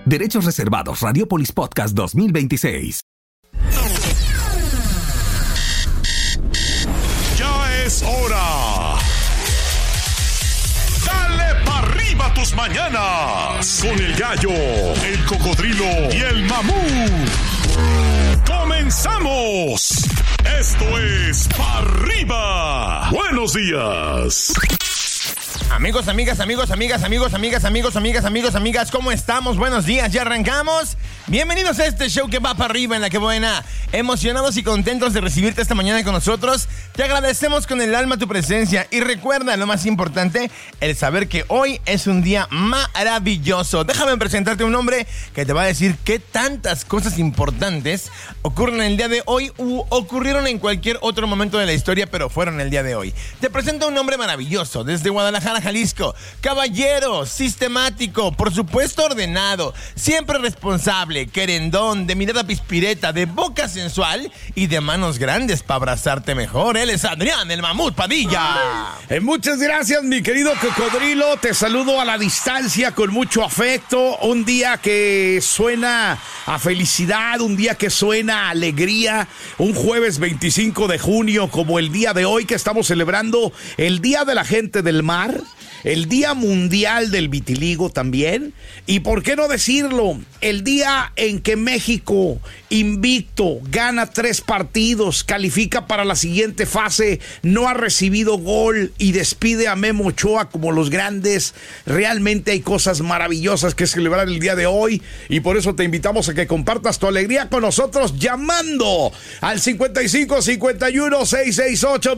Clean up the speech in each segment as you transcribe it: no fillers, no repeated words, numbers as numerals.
Derechos reservados. Radiopolis Podcast 2026. Ya es hora. Dale pa' arriba tus mañanas. Con el gallo, el cocodrilo y el mamut. ¡Comenzamos! Esto es Pa' Arriba. Buenos días. Amigos, amigas, ¿cómo estamos? Buenos días, ya arrancamos. Bienvenidos a este show que va para arriba en La Que Buena. Emocionados y contentos de recibirte esta mañana con nosotros. Te agradecemos con el alma tu presencia. Y recuerda, lo más importante, el saber que hoy es un día maravilloso. Déjame presentarte un hombre que te va a decir qué tantas cosas importantes ocurren en el día de hoy u ocurrieron en cualquier otro momento de la historia, pero fueron el día de hoy. Te presento a un hombre maravilloso desde Guadalajara, Jalisco. Caballero, sistemático, por supuesto ordenado, siempre responsable, querendón, de mirada pispireta, de boca sensual y de manos grandes para abrazarte mejor. Él es Adrián, el Mamut Padilla. Muchas gracias, mi querido cocodrilo. Te saludo a la distancia con mucho afecto. Un día que suena a felicidad, un día que suena a alegría. Un jueves 25 de junio, como el día de hoy, que estamos celebrando el Día de la Gente del Mar, el Día Mundial del Vitiligo también, y por qué no decirlo, el día en que México, invicto, gana 3 partidos, califica para la siguiente fase, no ha recibido gol y despide a Memo Ochoa como los grandes. Realmente hay cosas maravillosas que celebrar el día de hoy, y por eso te invitamos a que compartas tu alegría con nosotros llamando al 55 51 668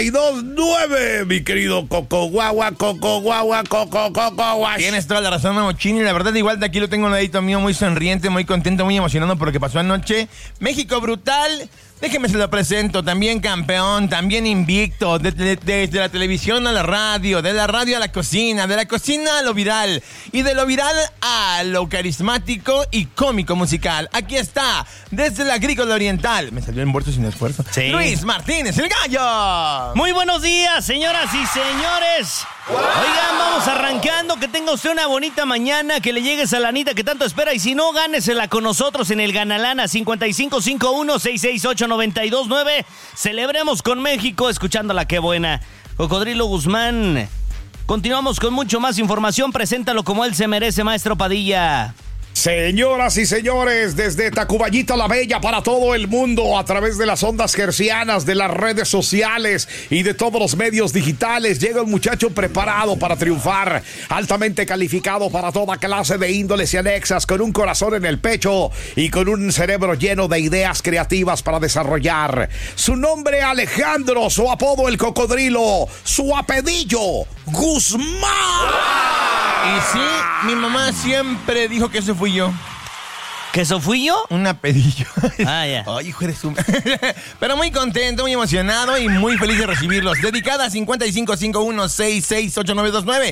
929, mi querido Coco Guagua, Coco Guagua. Tienes toda la razón, Mamochini. La verdad, igual de aquí lo tengo un ladito mío, muy sonriente, muy contento, muy emocionado por lo que pasó anoche. México brutal. Déjeme se lo presento, también campeón, también invicto, desde la televisión a la radio, de la radio a la cocina, de la cocina a lo viral, y de lo viral a lo carismático y cómico musical. Aquí está, desde la Agrícola Oriental, me salió el muerto sin esfuerzo, sí. Luis Martínez, el Gallo. Muy buenos días, señoras y señores. Oigan, vamos arrancando, que tenga usted una bonita mañana, que le llegue esa lanita que tanto espera, y si no, gánesela con nosotros en el Ganalana 5551-668-929. Celebremos con México escuchando La Que Buena. Cocodrilo Guzmán, continuamos con mucho más información, preséntalo como él se merece, maestro Padilla. Señoras y señores, desde Tacubayita la Bella para todo el mundo, a través de las ondas hercianas, de las redes sociales y de todos los medios digitales, llega un muchacho preparado para triunfar, altamente calificado para toda clase de índoles y anexas, con un corazón en el pecho y con un cerebro lleno de ideas creativas para desarrollar. Su nombre, Alejandro, su apodo, el Cocodrilo, su apellido, Guzmán. Y sí, mi mamá siempre dijo que eso fui yo. ¿Que eso fui yo? Un apellido. Ah, ya. Ay, hijo de su... Pero muy contento, muy emocionado y muy feliz de recibirlos. Dedicada a 5551-668-929.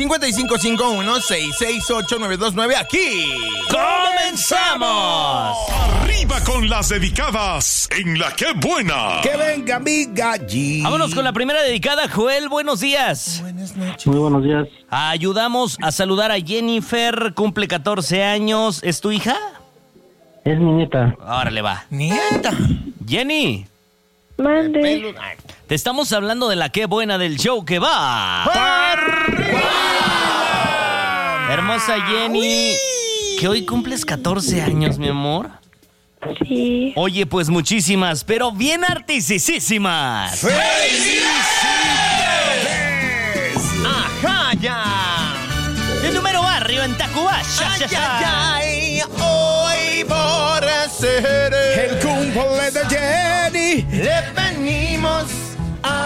5551-668-929. Aquí ¡comenzamos! Arriba con las dedicadas en La Que Buena. Que venga mi gallina. Vámonos con la primera dedicada. Joel, buenos días. Buenas noches. Muy buenos días. Ayudamos a saludar a Jennifer, cumple 14 años. ¿Es tu hija? Es mi nieta. Órale, va. Nieta. Jenny, Mande. te estamos hablando de La Que Buena, del show que va. Hermosa Jenny, que hoy cumples 14 años, mi amor. Sí. Oye, pues muchísimas, pero bien artisísimas. ¡Felicidades! Ajá, ya. De número barrio en Tacubaya. Ay, ay, ay, hoy por ser El cumple de Jenny. le venimos a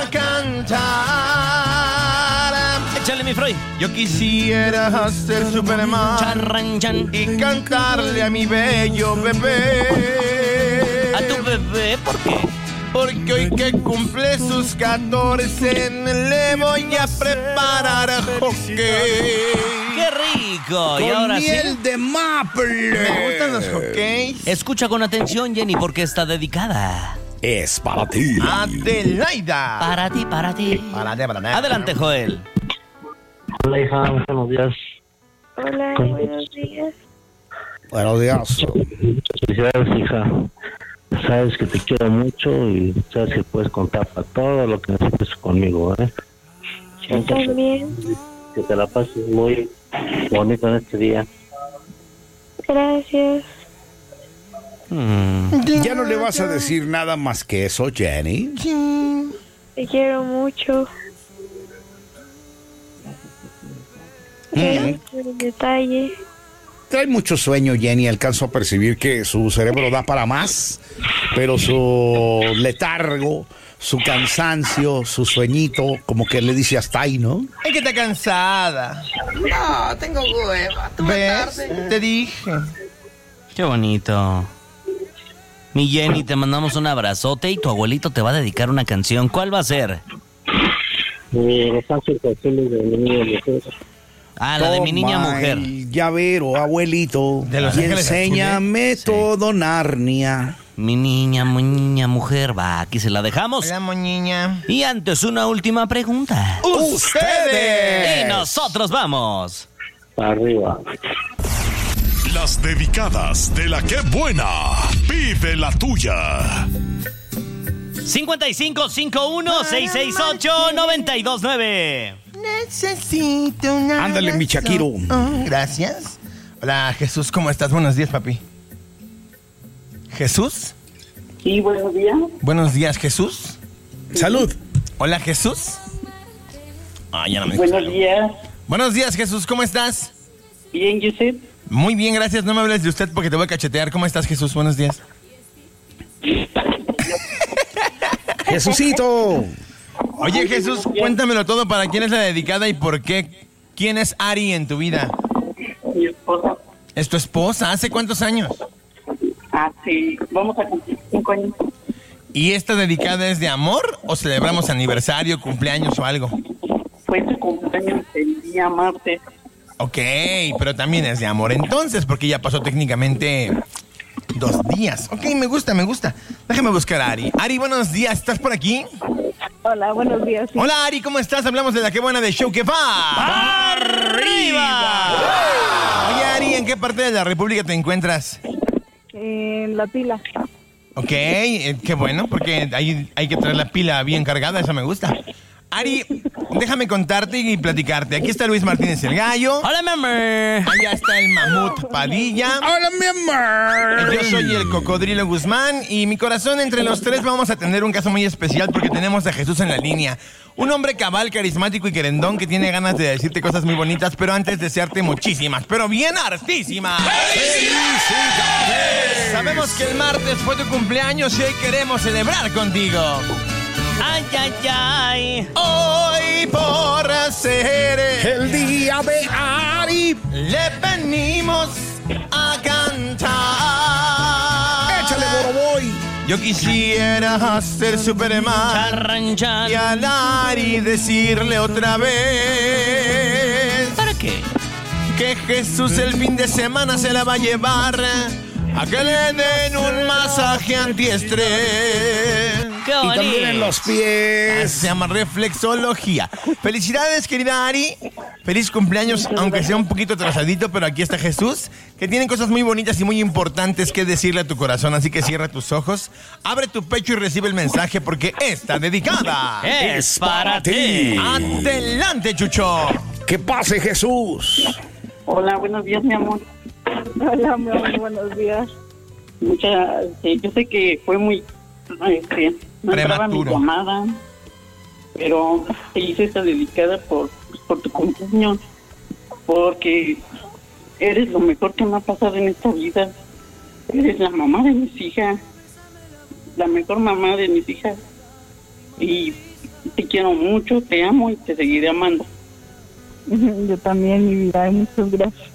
cantar. Échale, mi Freud. Yo quisiera ser Superman Charran, chan. y cantarle a mi bello bebé. A tu bebé, ¿por qué? Porque hoy que cumple sus 14 le voy a preparar hockey. ¡Qué rico! Y Con ahora miel sí, de maple. Me gustan los hockeys. escucha con atención, Jenny, porque está dedicada. Es para ti. Adelaida. Para ti, para ti. Adelante, Joel. Hola, hija. Buenos días. Hola, buenos días. Buenos días. Muchas felicidades, hija. Sabes que te quiero mucho y sabes que puedes contar para todo lo que necesites conmigo, ¿eh? Yo también. Que te la pases muy bonito en este día. Gracias. Ya no le vas a decir nada más que eso, Jenny. Te quiero mucho. Gracias por el detalle. Trae mucho sueño, Jenny. Alcanzo a percibir que su cerebro da para más, pero su letargo, su cansancio, su sueñito, como que le dice hasta ahí, ¿no? Es que está cansada. No, tengo hueva. ¿Ves? Te dije. Qué bonito. Mi Jenny, te mandamos un abrazote y tu abuelito te va a dedicar una canción. ¿Cuál va a ser? Los ángeles azules de mi niña mujer. Ah, la de mi niña Toma mujer. el llavero, abuelito. ¿De Los y Ángeles enséñame Azules? todo, Narnia. Mi niña mujer. Va, aquí se la dejamos. Hola, moñiña. Y antes una última pregunta. ¡Ustedes! Y nosotros vamos. Para arriba. Las dedicadas de la que buena. Vive la tuya. 5551-668-929. Necesito una Ándale, mi razón. Shakiro. Gracias. Hola, Jesús, ¿cómo estás? Buenos días, papi. ¿Jesús? Sí, buenos días. Buenos días, Jesús. Salud. Hola, Jesús. Ya no me Buenos escucharon. días. Buenos días, Jesús, ¿cómo estás? Bien, Yusef. Muy bien, gracias. No me hables de usted porque te voy a cachetear. ¿Cómo estás, Jesús? Buenos días. Jesucito. Oye, Jesús, cuéntamelo todo. ¿Para quién es la dedicada y por qué? ¿Quién es Ari en tu vida? Mi esposa. ¿Es tu esposa? ¿Hace cuántos años? Sí, vamos a cumplir 5 años. ¿Y esta dedicada es de amor o celebramos aniversario, cumpleaños o algo? Fue su cumpleaños el día martes. Ok, pero también es de amor entonces, porque ya pasó técnicamente 2 días. Ok, me gusta. Déjame buscar a Ari. Ari, buenos días, ¿estás por aquí? Hola, buenos días. Sí. Hola, Ari, ¿cómo estás? Hablamos de la que buena de Show que va. ¡Arriba! Oye, Ari, ¿en qué parte de la República te encuentras? En la pila. Ok, qué bueno, porque ahí hay que traer la pila bien cargada, eso me gusta. Ari, déjame contarte y platicarte. Aquí está Luis Martínez el Gallo. Hola, mi amor. Allá está el Mamut Padilla. Hola, mi amor. Yo soy el Cocodrilo Guzmán y mi corazón, entre los tres vamos a tener un caso muy especial porque tenemos a Jesús en la línea. Un hombre cabal, carismático y querendón que tiene ganas de decirte cosas muy bonitas, pero antes desearte muchísimas, pero bien hartísimas. ¡Felicidades! Sabemos que el martes fue tu cumpleaños y hoy queremos celebrar contigo. Ay, ay, ay. Hoy por ser El día de Ari. le venimos a cantar. Échale, Boroboy. Yo quisiera ser Superman Charran, chan. y a Lari decirle otra vez ¿Para qué? que Jesús el fin de semana se la va a llevar a que le den un masaje antiestrés. ¡Qué Y bonito! también en los pies. Se llama reflexología. Felicidades, querida Ari. Feliz cumpleaños, aunque sea un poquito atrasadito, pero aquí está Jesús, que tiene cosas muy bonitas y muy importantes que decirle a tu corazón. Así que cierra tus ojos, abre tu pecho y recibe el mensaje porque está dedicada. Es para ti. Adelante, Chucho. Que pase, Jesús. Hola, buenos días, mi amor. Hola, mi amor, buenos días. Yo sé que fue muy... no entraba mi Prematuro. llamada, pero te hice esta dedicada por tu cumpleaños, porque eres lo mejor que me ha pasado en esta vida. Eres la mamá de mis hijas, la mejor mamá de mis hijas, y te quiero mucho, te amo y te seguiré amando. Yo también, mi vida, muchas gracias.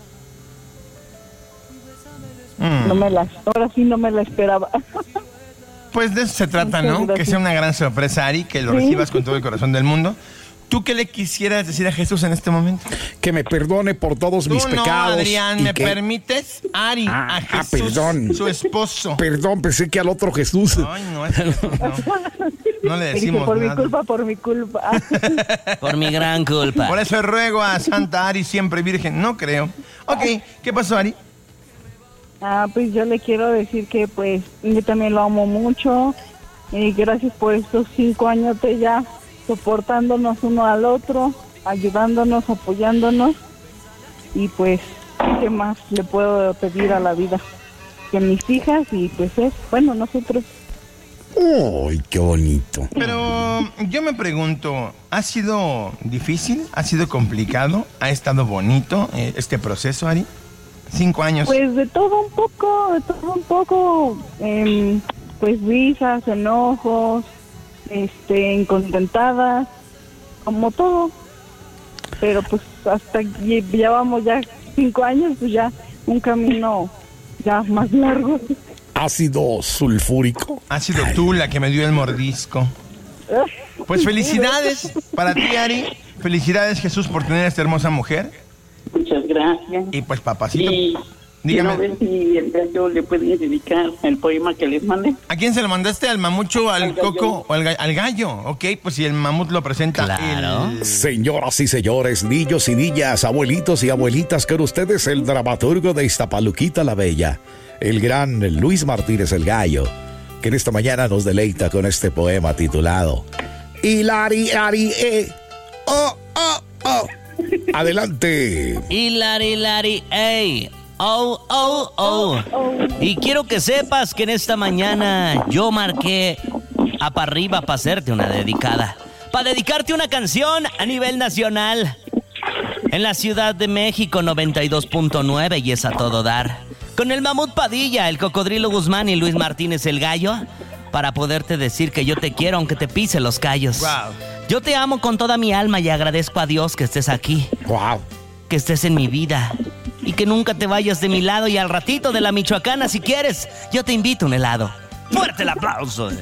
Ahora sí no me la esperaba. Pues de eso se trata, Muchas ¿no? gracias. Que sea una gran sorpresa, Ari, que lo Sí. recibas con todo el corazón del mundo. ¿Tú qué le quisieras decir a Jesús en este momento? Que me perdone por todos mis Tú no, pecados. Adrián, y ¿me que- permites? Ari, a Jesús, perdón. su esposo. Perdón, pensé que al otro Jesús. Ay, no, es que no le Dice, decimos por nada. mi culpa. Por mi gran culpa. Por eso ruego a Santa Ari, siempre virgen. No creo. Ok, ¿qué pasó, Ari? Pues yo le quiero decir que pues yo también lo amo mucho y gracias por estos 5 años ya soportándonos uno al otro, ayudándonos, apoyándonos y pues ¿qué más le puedo pedir a la vida? Que mis hijas y pues nosotros. ¡Ay, qué bonito! Pero yo me pregunto, ¿ha sido difícil? ¿Ha sido complicado? ¿Ha estado bonito este proceso, Ari? 5 años. Pues de todo un poco, pues risas, enojos, incontentadas, como todo. Pero pues hasta llevamos ya 5 años, pues ya un camino ya más largo. Ácido sulfúrico. Ha sido tú la que me dio el mordisco. Pues felicidades para ti, Ari. Felicidades, Jesús, por tener a esta hermosa mujer. Muchas gracias. Y pues, papacito, Y dígame. quiero ver si el gallo le puede dedicar el poema que les mandé. ¿A quién se lo mandaste? ¿Al mamucho, al gallo. coco o al gallo? Ok, pues si el mamut lo presenta. Claro. Señoras y señores, niños y niñas, abuelitos y abuelitas, con ustedes el dramaturgo de Iztapaluquita la Bella, el gran Luis Martínez el Gallo, que en esta mañana nos deleita con este poema titulado Hilari, Ari, oh, oh, oh. Adelante. Hilari, ey. Oh, oh, oh. Y quiero que sepas que en esta mañana yo marqué a pa' arriba para hacerte una dedicada. Para dedicarte una canción a nivel nacional. En la Ciudad de México 92.9 y es a todo dar. Con el Mamut Padilla, el Cocodrilo Guzmán y Luis Martínez el Gallo. Para poderte decir que yo te quiero aunque te pise los callos. Wow. Yo te amo con toda mi alma y agradezco a Dios que estés aquí. Wow. Que estés en mi vida y que nunca te vayas de mi lado y al ratito de la Michoacana, si quieres, yo te invito a un helado. ¡Fuerte el aplauso!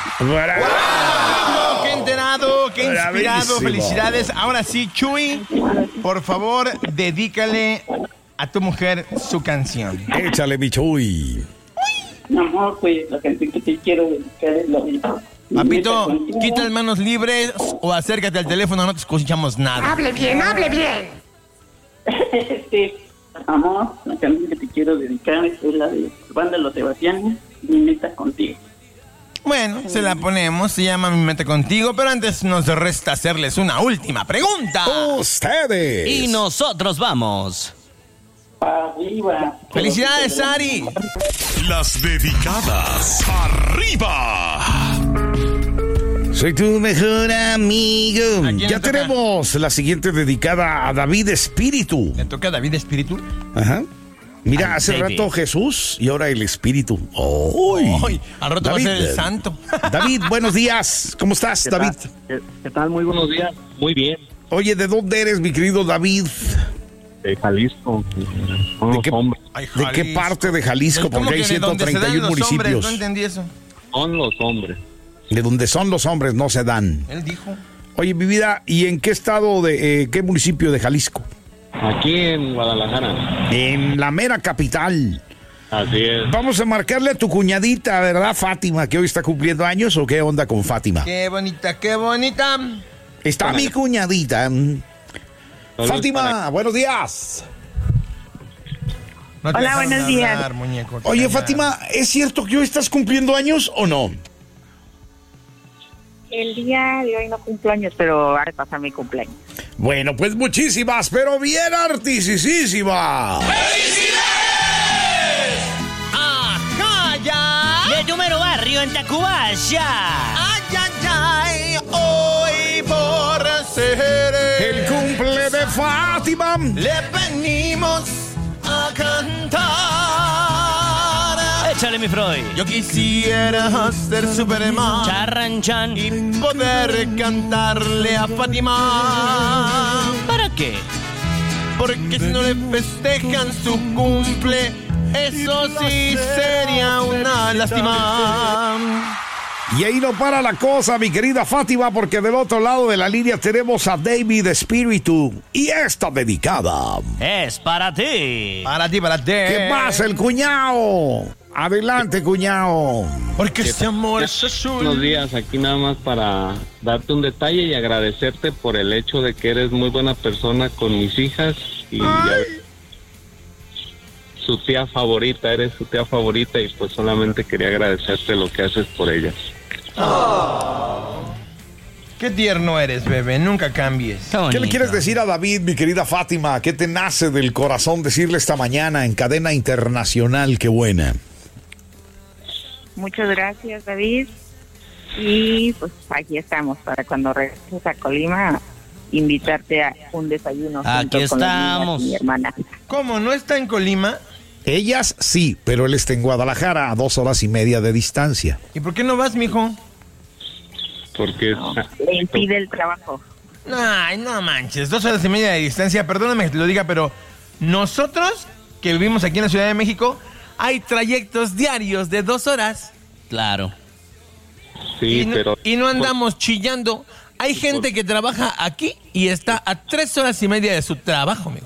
¡Wow! ¡Qué enterado! ¡Qué inspirado! Bravísimo. Felicidades. Ahora sí, Chuy, por favor, dedícale a tu mujer su canción. Échale, Michuy. Mi amor, pues la canción que te quiero dedicar es la de... Papito, quita las manos libres o acércate al teléfono, no te escuchamos nada. Hable bien, hable bien. Amor, la canción que te quiero dedicar es la de Banda Los Sebastianes, Mi Meta Contigo. Bueno, se la ponemos, se llama Mi Meta Contigo, pero antes nos resta hacerles una última pregunta. Ustedes. Y nosotros vamos. Arriba. ¡Felicidades, Ari! Las dedicadas. ¡Arriba! Soy tu mejor amigo. ¿A quién Ya le toca? tenemos la siguiente dedicada a David Espíritu. ¿Le toca a David Espíritu? Ajá. Mira, Ay, hace baby. rato Jesús y ahora el Espíritu. ¡Uy! ¡Ay! Al rato David, va a ser el santo. David, buenos días. ¿Cómo estás, David? ¿Qué tal? Muy buenos días. Muy bien. Oye, ¿de dónde eres, mi querido David? De Jalisco. Son ¿De los qué, hombres. Ay, ¿De qué Jalisco. parte de Jalisco? ¿Cómo Porque hay que de donde se dan 131 los hombres? municipios. No entendí eso. Son los hombres. De donde son los hombres no se dan. Él dijo. Oye, mi vida, ¿y en qué estado qué municipio de Jalisco? Aquí en Guadalajara. En la mera capital. Así es. Vamos a marcarle a tu cuñadita, ¿verdad, Fátima, que hoy está cumpliendo años? ¿O qué onda con Fátima? ¡Qué bonita, qué bonita! Está mi cuñadita. Saludos Fátima, buenos días. No te Hola, dejaron buenos días. hablar, muñeco, te Oye, callaron. Fátima, ¿es cierto que hoy estás cumpliendo años o no? El día de hoy no cumplo años, pero ahora pasa mi cumpleaños. Bueno, pues muchísimas, pero bien artisísimas. ¡Ajá, ya! De número barrio en Tacubaya. ¡Ay, ay, ay! Hoy por ser El cumple de Fátima. le venimos a cantar. Échale, mi Freud. Yo quisiera ser Superman Charranchan. y poder cantarle a Fátima. ¿Para qué? Porque si no le festejan su cumple, eso sí sería una lástima. Y ahí no para la cosa, mi querida Fátima, porque del otro lado de la línea tenemos a David Espíritu. Y esta dedicada. Es para ti. Para ti, para ti. ¿Qué pasa, el cuñado? Adelante, cuñado. Porque este amor es Buenos azul. días. Aquí nada más para darte un detalle y agradecerte por el hecho de que eres muy buena persona con mis hijas. Y ya su tía favorita, eres su tía favorita y pues solamente quería agradecerte lo que haces por ellas. Qué tierno eres, bebé, nunca cambies. ¿Qué le quieres decir a David, mi querida Fátima? ¿Qué te nace del corazón decirle esta mañana en cadena internacional? Qué buena. Muchas gracias, David. Y pues aquí estamos para cuando regreses a Colima, invitarte a un desayuno. Aquí estamos. Mi hermana. ¿Cómo? ¿No está en Colima? Ellas sí, pero él está en Guadalajara a 2 horas y media de distancia. ¿Y por qué no vas, mijo? Porque le impide el trabajo. Ay, no manches, 2 horas y media de distancia, perdóname que te lo diga, pero nosotros que vivimos aquí en la Ciudad de México, hay trayectos diarios de 2 horas. Claro. sí, pero Y no andamos chillando. Hay gente que trabaja aquí y está a 3 horas y media de su trabajo, amigo.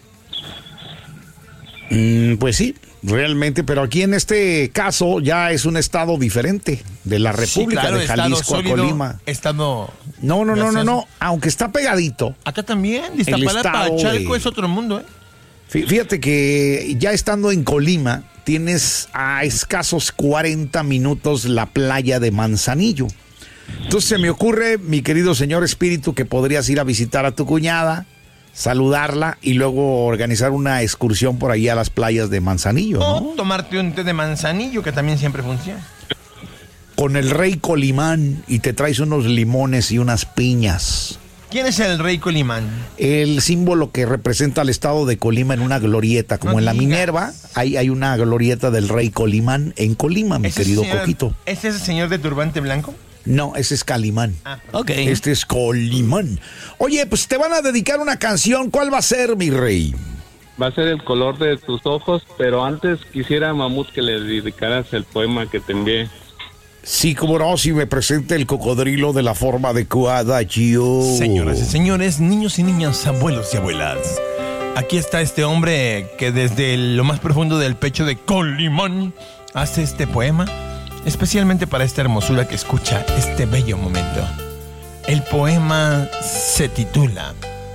Pues sí, realmente, pero aquí en este caso ya es un estado diferente de la República, sí, claro, de Jalisco sólido, a Colima. Estado. No, aunque está pegadito. Acá también, Iztapalapa, Chalco es otro mundo, ¿eh? Fíjate que ya estando en Colima, tienes a escasos 40 minutos la playa de Manzanillo. Entonces se me ocurre, mi querido señor espíritu, que podrías ir a visitar a tu cuñada, saludarla y luego organizar una excursión por ahí a las playas de Manzanillo, ¿no? O tomarte un té de manzanillo, que también siempre funciona. Con el rey Colimán y te traes unos limones y unas piñas. ¿Quién es el rey Colimán? El símbolo que representa al estado de Colima en una glorieta, como No en la digas. Minerva, hay una glorieta del rey Colimán en Colima, mi querido Coquito. ¿Es ese señor de turbante blanco? No, ese es Calimán. Ok. Este es Colimán. Oye, pues te van a dedicar una canción. ¿Cuál va a ser, mi rey? va a ser El color de tus ojos, pero antes quisiera, Mamut, que le dedicaras el poema que te envié. Sí, como no, si me presenta el cocodrilo de la forma adecuada, yo. Señoras y señores, niños y niñas, abuelos y abuelas, aquí está este hombre que desde lo más profundo del pecho de Colimán hace este poema, especialmente para esta hermosura que escucha este bello momento. El poema se titula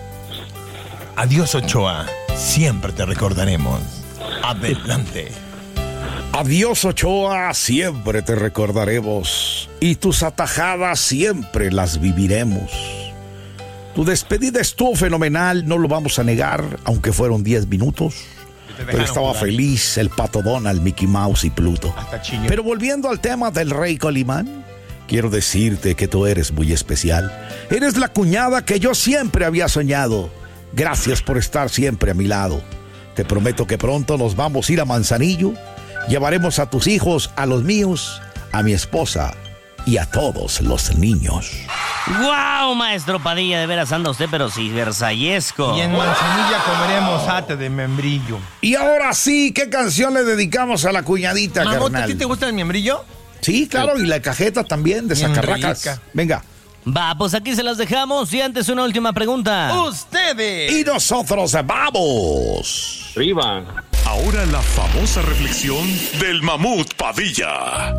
Adiós, Ochoa, siempre te recordaremos. Adelante. Adiós, Ochoa, siempre te recordaremos y tus atajadas siempre las viviremos. Tu despedida estuvo fenomenal, no lo vamos a negar, aunque fueron 10 minutos. Pero estaba feliz el Pato Donald, Mickey Mouse y Pluto. Pero volviendo al tema del rey Colimán, quiero decirte que tú eres muy especial. Eres la cuñada que yo siempre había soñado. Gracias por estar siempre a mi lado. Te prometo que pronto nos vamos a ir a Manzanillo. Llevaremos a tus hijos, a los míos, a mi esposa y a todos los niños. ¡Guau, maestro Padilla! De veras anda usted, pero sí, versallesco. Y en Manzanilla comeremos ate de membrillo. Y ahora sí, ¿qué canción le dedicamos a la cuñadita, Mamut, carnal? ¿a ti te gusta el membrillo? Sí, claro, y la cajeta también de Bien Zacarracas. rica. Venga. Va, pues aquí se las dejamos. Y antes una última pregunta. ¡Ustedes! Y nosotros vamos. Arriba. Ahora la famosa reflexión del Mamut Padilla.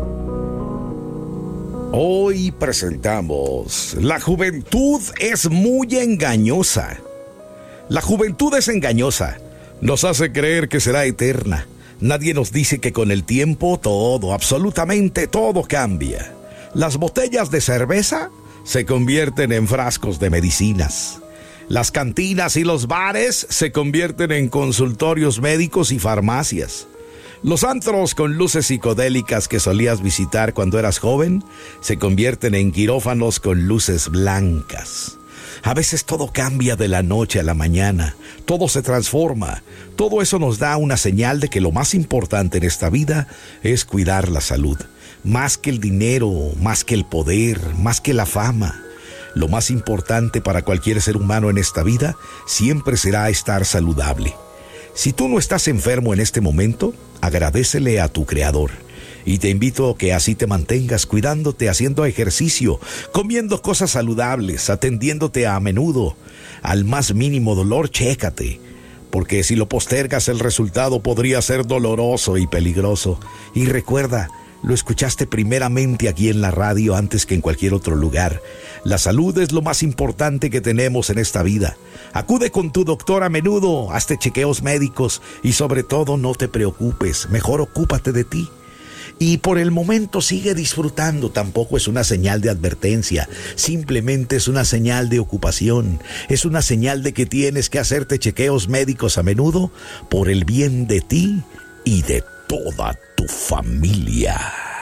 Hoy presentamos: la juventud es muy engañosa. La juventud es engañosa. Nos hace creer que será eterna. Nadie nos dice que con el tiempo todo, absolutamente todo cambia. Las botellas de cerveza se convierten en frascos de medicinas. Las cantinas y los bares se convierten en consultorios médicos y farmacias. Los antros con luces psicodélicas que solías visitar cuando eras joven se convierten en quirófanos con luces blancas. A veces todo cambia de la noche a la mañana, todo se transforma. Todo eso nos da una señal de que lo más importante en esta vida es cuidar la salud. Más que el dinero, más que el poder, más que la fama. Lo más importante para cualquier ser humano en esta vida siempre será estar saludable. Si tú no estás enfermo en este momento, agradécele a tu Creador. Y te invito a que así te mantengas cuidándote, haciendo ejercicio, comiendo cosas saludables, atendiéndote a menudo. Al más mínimo dolor, chécate. Porque si lo postergas, el resultado podría ser doloroso y peligroso. Y recuerda, Lo escuchaste primeramente aquí en la radio antes que en cualquier otro lugar. La salud es lo más importante que tenemos en esta vida. Acude con tu doctor a menudo, hazte chequeos médicos y sobre todo no te preocupes, mejor ocúpate de ti. Y por el momento sigue disfrutando, tampoco es una señal de advertencia, simplemente es una señal de ocupación, es una señal de que tienes que hacerte chequeos médicos a menudo por el bien de ti y de toda tu familia.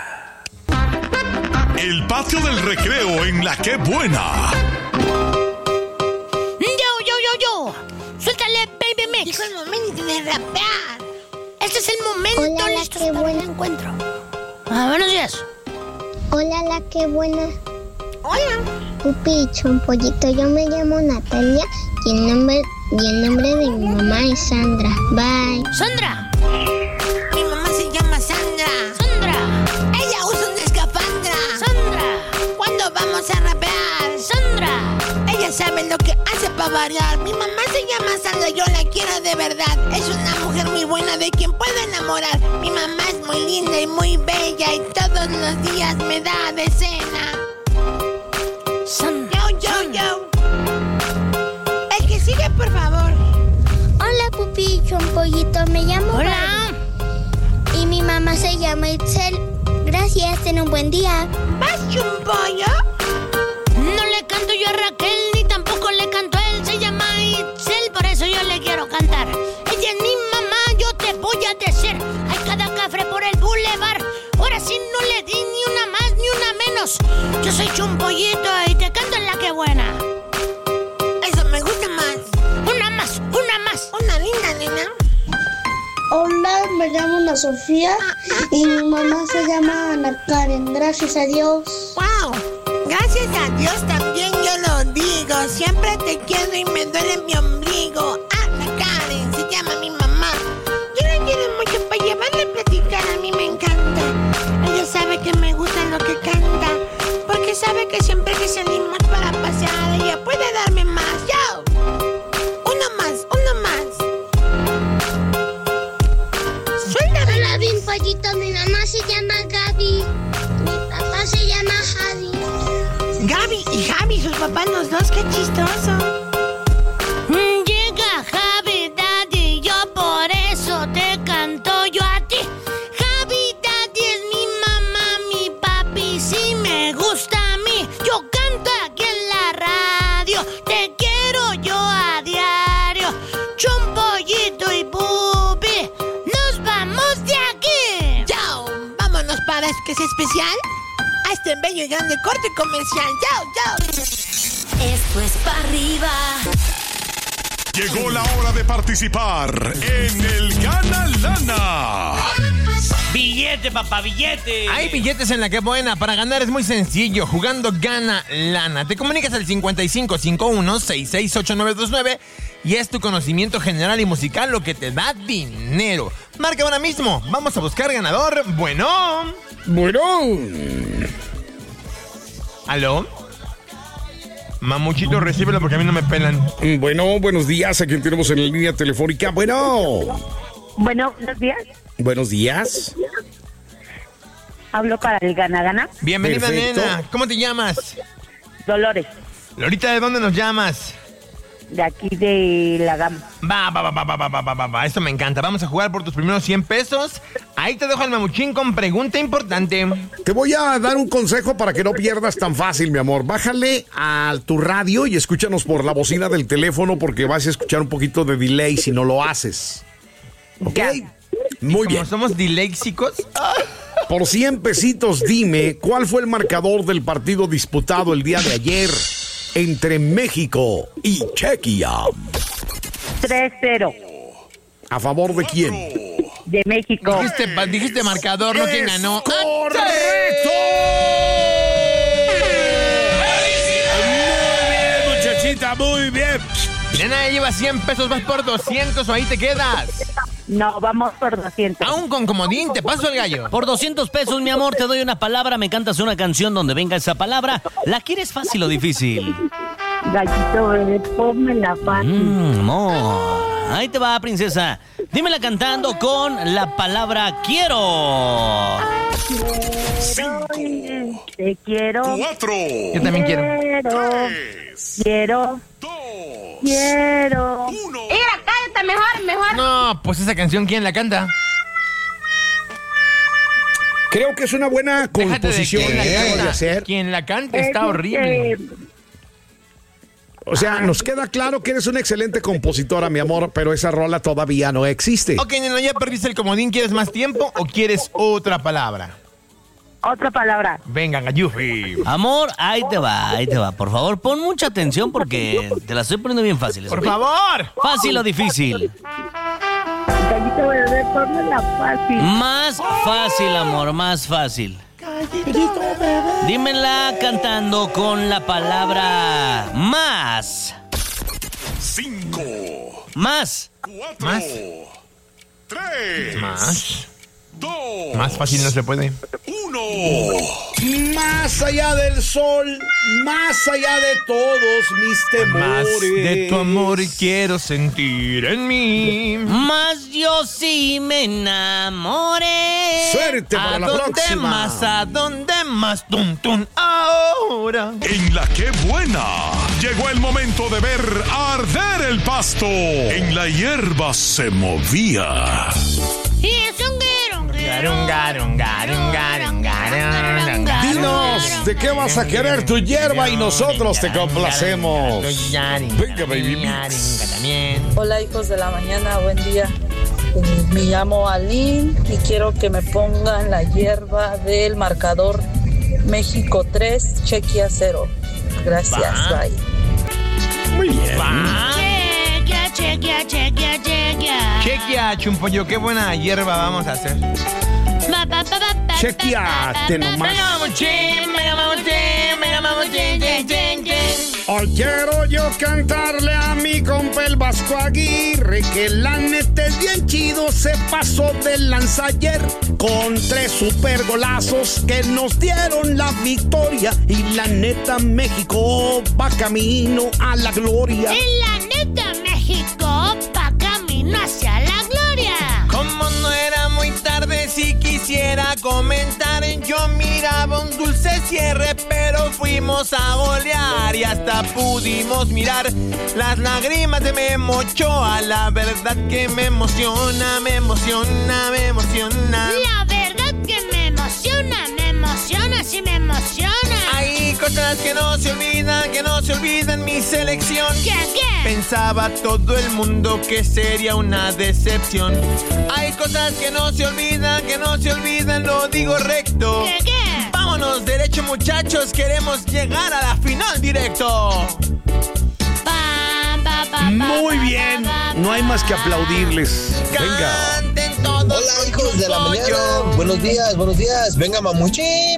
El patio del recreo en La Qué Buena. Yo. Suéltale, Baby Mix. Dijo el momento de rapear. Este es el momento. Hola, La listos Qué para Buena. el encuentro. Buenos días. Hola, La Qué Buena. Hola. Pupi, Chompollito, yo me llamo Natalia y el nombre de mi mamá es Sandra. Bye. Sandra. Mi mamá se llama Sandra. Sandra. Ella usa una escafandra. Sandra. ¿Cuándo vamos a rapear? Sandra. Ella sabe lo que hace para variar. Mi mamá se llama Sandra, yo la quiero de verdad. Es una mujer muy buena de quien puedo enamorar. Mi mamá es muy linda y muy bella y todos los días me da de cena. Sandra. Yo. El que sigue, por favor. Hola, Pupi, Chompollito, me llamo Hola. Barbie. Y mi mamá se llama Itzel. Gracias, ten un buen día. ¿Vas, Chumpollo? No le canto yo a Raquel, ni tampoco le canto a él. Se llama Itzel, por eso yo le quiero cantar. Ella es mi mamá, yo te voy a decir. Hay cada cafre por el bulevar. Ahora sí no le di ni una más ni una menos. Yo soy Chumpollito y te canto en La Qué Buena. Eso me gusta más. Una más. Una linda nena. Hola, me llamo Ana Sofía y mi mamá se llama Ana Karen. Gracias a Dios. ¡Wow! Gracias a Dios también yo lo digo. Siempre te quiero y me duele mi ombligo. Ana Karen se llama mi mamá. Yo la quiero mucho para llevarla a platicar. A mí me encanta. Ella sabe que me gusta lo que canta. Porque sabe que siempre que salimos para pasear ella puede darme más. ¡Yo! Uno más. Suéltame. Hola, bien pollito, mi mamá se llama Gaby. Mi papá se llama Javi. Gaby y Javi, sus papás los dos, qué chistoso. Llega Javi Daddy, yo por eso te canto yo a ti. Javi Daddy es mi mamá, mi papi, sí me gusta a mí. Yo canto aquí en la radio, te quiero yo a diario. Chumpollito y Bubi, nos vamos de aquí. Chao, vámonos para que es especial a este bello y grande corte comercial. Chao. Esto es para arriba. Llegó la hora de participar en el Gana Lana. Billete, papá, billete. Hay billetes en La Qué Buena. Para ganar es muy sencillo. Jugando Gana Lana. Te comunicas al 5551-668929 y es tu conocimiento general y musical lo que te da dinero. Marca ahora mismo. Vamos a buscar ganador. Bueno. ¿Aló? Mamuchito, recíbelo porque a mí no me pelan. Bueno, buenos días. ¿A quién tenemos en la línea telefónica? Bueno, Buenos días. buenos días. Hablo para el Gana. Bienvenida, Perfecto. nena. ¿Cómo te llamas? Dolores, Lorita, ¿de dónde nos llamas? de aquí de La Gama. Va. Esto me encanta. Vamos a jugar por tus primeros 100 pesos. Ahí te dejo al mamuchín con pregunta importante. Te voy a dar un consejo para que no pierdas tan fácil, mi amor. Bájale a tu radio y escúchanos por la bocina del teléfono porque vas a escuchar un poquito de delay si no lo haces. ¿Ok? Muy bien. Como somos diléxicos. Por 100 pesitos, dime, ¿cuál fue el marcador del partido disputado el día de ayer entre México y Chequia? 3-0 ¿A favor de quién? de México. Dijiste marcador, no quién ganó. ¡Correcto! Muy bien, muchachita, muy bien. Nena, lleva 100 pesos, vas por 200 o ahí te quedas. No, vamos por 200. Aún con comodín, te paso el gallo. Por 200 pesos, mi amor, te doy una palabra, me cantas una canción donde venga esa palabra. ¿La quieres fácil o difícil? Gallito, ponme la fácil. Amor. Ahí te va, princesa. Dímela cantando con la palabra quiero. 5, te quiero. 4. Yo también quiero. Quiero. 2. Quiero. 1. Mira, cállate mejor. No, pues esa canción, ¿quién la canta? Creo que es una buena composición Déjate de que quién la acabas de canta. hacer. Quien la canta está horrible. O sea, nos queda claro que eres una excelente compositora, mi amor, pero esa rola todavía no existe. Ok, neno, ya perdiste el comodín. ¿Quieres más tiempo o quieres otra palabra? Otra palabra. Venga, Gayufi. Amor, ahí te va. Por favor, pon mucha atención porque te la estoy poniendo bien fácil. ¡Por favor! ¿Fácil o difícil? Gallito bebé, ponmela fácil. Más fácil, amor, más fácil. Dímela cantando con la palabra más. 5. Más. 4. Más. 3. Más. 2. Más fácil no se puede. 1. Más allá del sol, más allá de todos mis temores. Más de tu amor quiero sentir en mí. Más yo sí me enamoré. Suerte para la próxima. ¿A dónde más? Tum, tum, ahora. En la que buena. Llegó el momento de ver arder el pasto. En la hierba se movía. Y es un Dinos, ¿de qué vas a querer tu hierba y nosotros te complacemos? Venga, baby. Hola, hijos de la mañana, buen día. Me llamo Aline y quiero que me pongan la hierba del marcador México 3, Chequia 0. Gracias, bye. Muy bien. Chequia, Chumpollo, qué buena hierba vamos a hacer. Chequiate nomás. Hoy quiero yo cantarle a mi compa el Vasco Aguirre, que la neta es bien chido, se pasó del lanza ayer con 3 super golazos que nos dieron la victoria. Y la neta México va camino a la gloria. Y la neta México va camino hacia la gloria. Como no era muy tarde, si quisiera comentar. Yo miraba un dulce cierre, pero fuimos a golear y hasta pudimos mirar las lágrimas de Memo Ochoa. La verdad que me emociona, me emociona, me emociona. La verdad que me emociona, sí me emociona. Hay cosas que no se olvidan, mi selección. ¿Qué? Pensaba todo el mundo que sería una decepción. Hay cosas que no se olvidan, lo digo recto. ¿Qué? Vámonos derecho, muchachos, queremos llegar a la final directo. Muy bien, no hay más que aplaudirles. Venga. Canten todos. Hola, hijos de la mañana. Buenos días. Venga, mamuchín,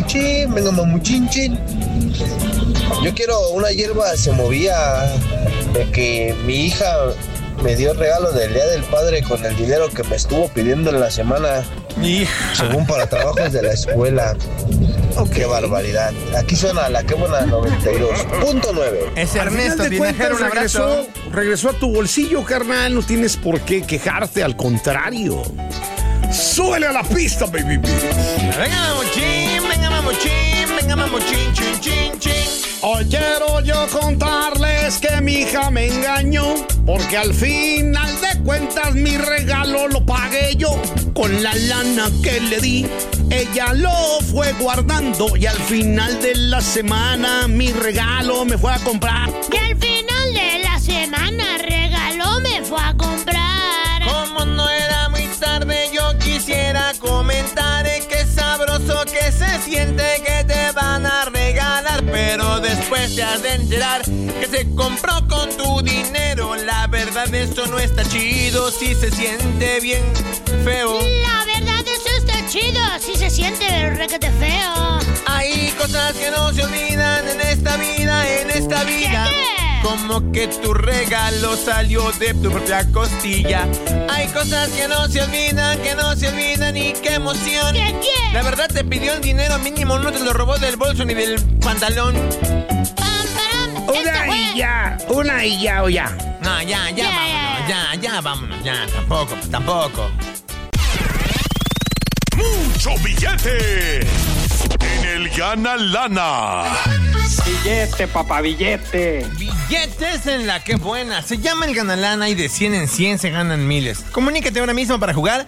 chin. Yo quiero una hierba se movía de que mi hija me dio el regalo del Día del Padre con el dinero que me estuvo pidiendo en la semana. Según para trabajos de la escuela. Qué barbaridad. Aquí suena la que buena 92.9. Es Ernesto Tinajero, un abrazo. Regresó a tu bolsillo, carnal. No tienes por qué quejarte, al contrario. Súbele a la pista, baby. Venga, mamuchín, chin. Hoy quiero yo contarles que mi hija me engañó, porque al final de cuentas mi regalo lo pagué yo. Con la lana que le di, ella lo fue guardando, y al final de la semana mi regalo me fue a comprar. Y al final de la semana regalo me fue a comprar. Como no era muy tarde, yo quisiera comentar qué sabroso que se siente que te van a regalar, pero después te has de enterar que se compró con tu dinero. La verdad, eso no está chido, si se siente bien feo. La verdad, eso está chido, si se siente requete feo. Hay cosas que no se olvidan en esta vida. ¿Qué? Como que tu regalo salió de tu propia costilla. Hay cosas que no se olvidan y qué emoción. ¿Qué? La verdad te pidió el dinero mínimo, no te lo robó del bolso ni del pantalón. Una y ya, o ya. No, ya, ya, vámonos, ya, tampoco. ¡Mucho billete! En el Gana Lana. Billete, papá, billete. Billetes en la que buena. Se llama el Gana Lana y de 100 en 100 se ganan miles. Comunícate ahora mismo para jugar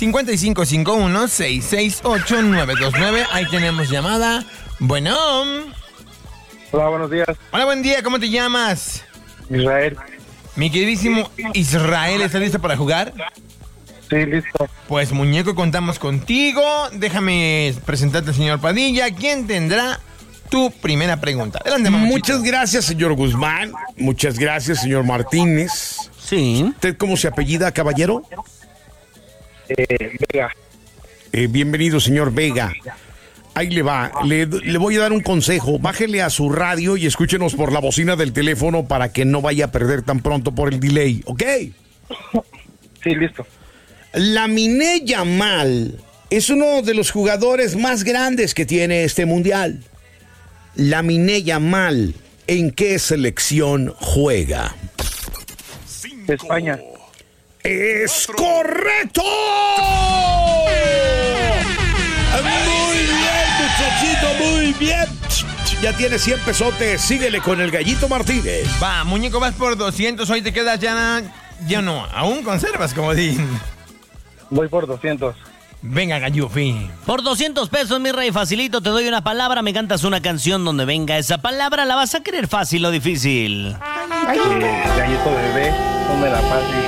5551-668-929. Ahí tenemos llamada. Bueno. Hola, buenos días. Hola, buen día. ¿Cómo te llamas? Israel. Mi queridísimo Israel, ¿estás listo para jugar? Sí, listo. Pues, muñeco, contamos contigo. Déjame presentarte al señor Padilla. ¿Quién tendrá tu primera pregunta? Adelante, mamachita. Muchas gracias, señor Guzmán. Muchas gracias, señor Martínez. Sí. ¿Usted cómo se apellida, caballero? Vega. Bienvenido, señor Vega. Ahí le va. Le voy a dar un consejo. Bájele a su radio y escúchenos por la bocina del teléfono para que no vaya a perder tan pronto por el delay, ¿ok? Sí, listo. Lamine Yamal es uno de los jugadores más grandes que tiene este mundial. Lamine Yamal, ¿en qué selección juega? España. ¡Es correcto! Muy bien, muchachito, muy bien. Ya tiene 100 pesotes. Síguele con el Gallito Martínez. Va, muñeco, vas por 200. Hoy te quedas ya no. Aún conservas, comodín. Voy por 200. Venga, Gallufi. Por 200 pesos, mi rey, facilito, te doy una palabra, me cantas una canción donde venga esa palabra, ¿la vas a querer fácil o difícil? Gallito bebé, ponme la fácil.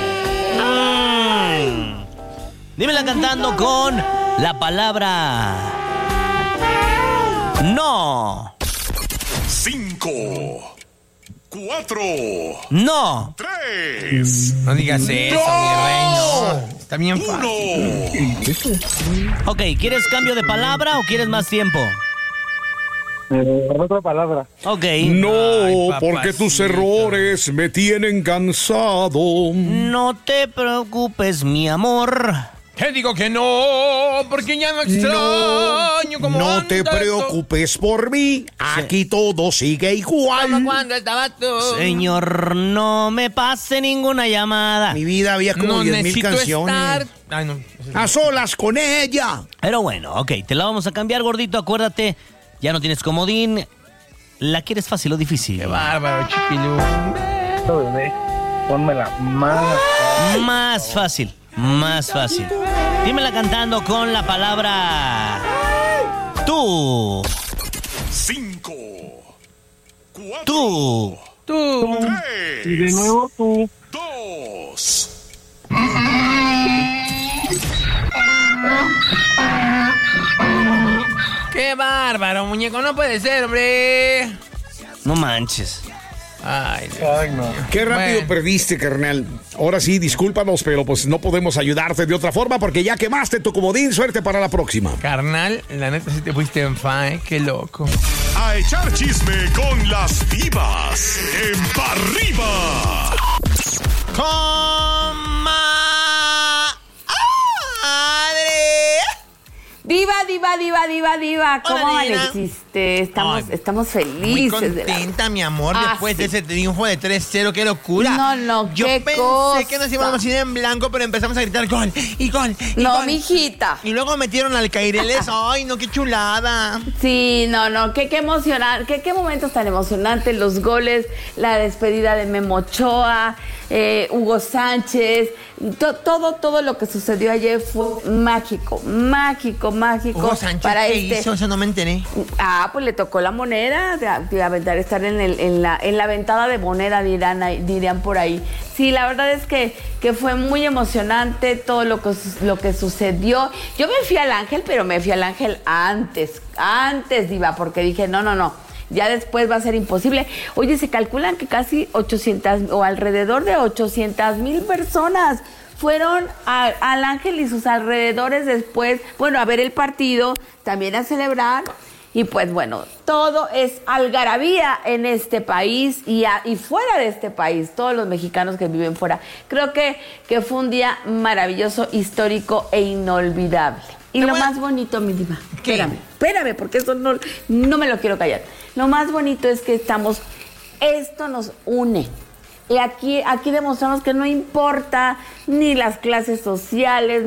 Dímela cantando con la palabra... No. 5, 4, No. 3. No digas eso, mi rey, no. Está bien fácil. Ok, ¿quieres cambio de palabra o quieres más tiempo? Otra palabra. Ok. No, porque tus errores me tienen cansado. No te preocupes, mi amor. Te digo que no, porque ya no extraño como No antes. te preocupes por mí, aquí todo sigue igual. Como cuando estabas tú. Señor, no me pase ninguna llamada. Mi vida había como No 10,000 necesito canciones. estar... Ay, no. A solas con ella. Pero bueno, ok, te la vamos a cambiar, gordito, acuérdate. Ya no tienes comodín. ¿La quieres fácil o difícil? Qué bárbaro, chiquilú. Bebé, ponme la más. Más fácil, más fácil. Dímela cantando con la palabra... Tú. 5, 4, Tú. 3. Y de nuevo tú. 2. Qué bárbaro, muñeco. No puede ser, hombre. No manches. Ay, Dios. Ay, no. Qué rápido Bueno. perdiste, carnal. Ahora sí, discúlpanos, pero pues no podemos ayudarte de otra forma porque ya quemaste tu comodín. Suerte para la próxima. Carnal, la neta sí te fuiste en fa, qué loco. A echar chisme con las divas en Pa' Arriba. Diva, diva, diva, diva, diva. ¿Cómo Hola, Diana. amaneciste? Estamos Muy felices. contenta, mi amor, Ah, después de sí. ese triunfo de 3-0. ¡Qué locura! No, Yo qué pensé cosa. que nos íbamos a ir en blanco, pero empezamos a gritar gol y gol. Y No, gol. mijita. Y luego metieron al Caireles. ¡Ay, no, qué chulada! Sí, no, qué emocionante, qué momentos tan emocionantes, los goles, la despedida de Memo Ochoa, Hugo Sánchez, todo lo que sucedió ayer fue mágico. Hugo Sánchez, para ¿qué hizo? Eso no me enteré. Pues le tocó la moneda, de aventar, estar en la ventada de moneda, dirían por ahí. Sí, la verdad es que fue muy emocionante todo lo que sucedió. Yo me fui al Ángel, pero me fui al Ángel antes, Diva, porque dije, no, ya después va a ser imposible. Oye, se calculan que casi 800 o alrededor de 800,000 personas fueron al Ángel y sus alrededores después, a ver el partido, también a celebrar. Y pues bueno, todo es algarabía en este país y fuera de este país, todos los mexicanos que viven fuera. Creo que fue un día maravilloso, histórico e inolvidable. Y lo más bonito, mi diva, ¿qué? Espérame, porque eso no me lo quiero callar. Lo más bonito es que esto nos une. Y aquí demostramos que no importa ni las clases sociales,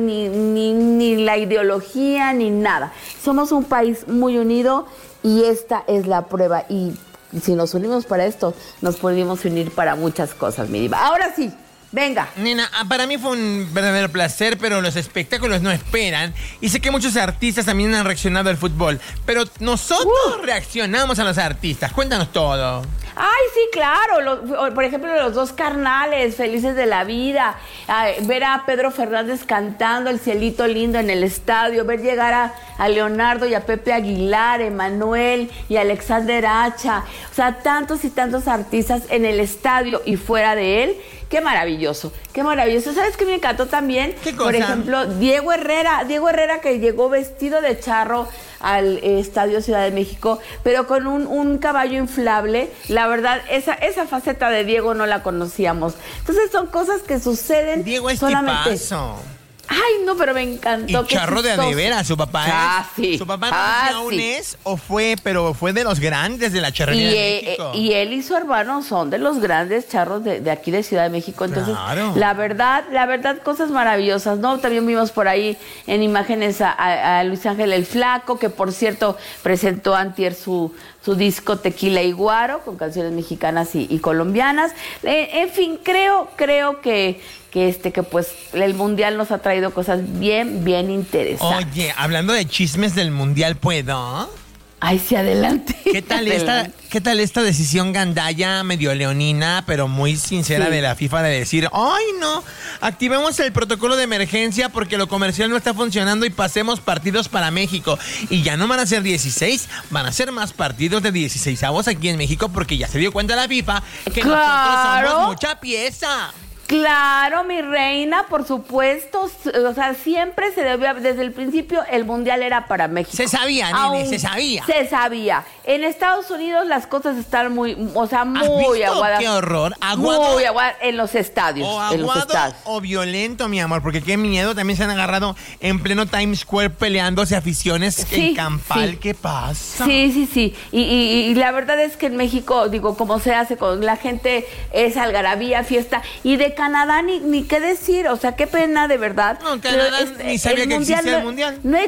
ni la ideología, ni nada. Somos un país muy unido y esta es la prueba. Y si nos unimos para esto, nos podemos unir para muchas cosas, mi diva. Ahora sí. Venga. Nena, para mí fue un verdadero placer, pero los espectáculos no esperan. Y sé que muchos artistas también han reaccionado al fútbol, pero nosotros reaccionamos a los artistas. Cuéntanos todo. Ay, sí, claro. Por ejemplo, los dos carnales, felices de la vida. Ver a Pedro Fernández cantando El Cielito Lindo en el estadio. Ver llegar a Leonardo y a Pepe Aguilar, Emanuel y Alexander Hacha. O sea, tantos y tantos artistas en el estadio y fuera de él. Qué maravilloso, qué maravilloso. ¿Sabes qué me encantó también? ¿Qué cosa? Por ejemplo, Diego Herrera que llegó vestido de charro al Estadio Ciudad de México, pero con un caballo inflable. La verdad, esa faceta de Diego no la conocíamos. Entonces son cosas que suceden. Diego es solamente. tipazo. Ay, no, pero me encantó. Y charro de veras, su papá es. Casi. Su papá no sé si aún es o fue, pero fue de los grandes de la charrería de México. Y él y su hermano son de los grandes charros de aquí de Ciudad de México. Entonces, claro. la verdad, cosas maravillosas, ¿no? También vimos por ahí en imágenes a Luis Ángel el Flaco, que por cierto presentó antier su disco Tequila y Guaro, con canciones mexicanas y colombianas. En fin, creo que pues el Mundial nos ha traído cosas bien interesantes. Oye, hablando de chismes del Mundial, ¿puedo? Ay, sí, adelante. ¿Qué tal esta decisión gandalla, medio leonina, pero muy sincera de la FIFA de decir, ¡ay, no! Activemos el protocolo de emergencia porque lo comercial no está funcionando y pasemos partidos para México. Y ya no van a ser 16, van a ser más partidos de 16avos aquí en México porque ya se dio cuenta la FIFA que nosotros somos mucha pieza. Claro, mi reina, por supuesto. O sea, siempre se debió, desde el principio, el Mundial era para México. Se sabía, nene, se sabía. Se sabía. En Estados Unidos las cosas están muy aguadas. ¡Qué horror! Aguado. Muy aguadas en los estadios. O aguado o violento, mi amor, porque qué miedo. También se han agarrado en pleno Times Square peleándose aficiones en campal. Sí. ¿Qué pasa? Sí. Y la verdad es que en México, digo, como se hace con la gente, es algarabía, fiesta. Y de Canadá ni qué decir, o sea, qué pena de verdad. No, Canadá ni sabía que existía el Mundial. No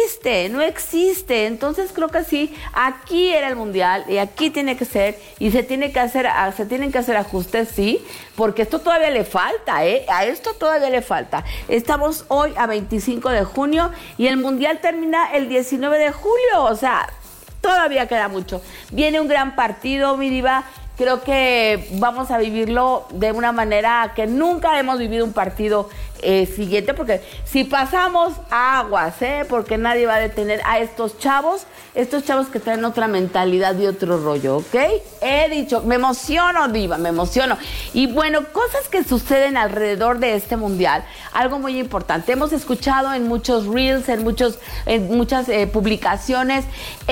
existe. Entonces creo que sí, aquí era el Mundial y aquí tiene que ser y se tienen que hacer ajustes, sí, porque esto todavía le falta, a esto todavía le falta. Estamos hoy a 25 de junio y el Mundial termina el 19 de julio, o sea, todavía queda mucho. Viene un gran partido, mi diva. Creo que vamos a vivirlo de una manera que nunca hemos vivido un partido siguiente, porque si pasamos aguas, porque nadie va a detener a estos chavos que traen otra mentalidad y otro rollo, ¿ok? He dicho, me emociono, diva, me emociono. Y bueno, cosas que suceden alrededor de este Mundial, algo muy importante. Hemos escuchado en muchos reels, en muchas publicaciones,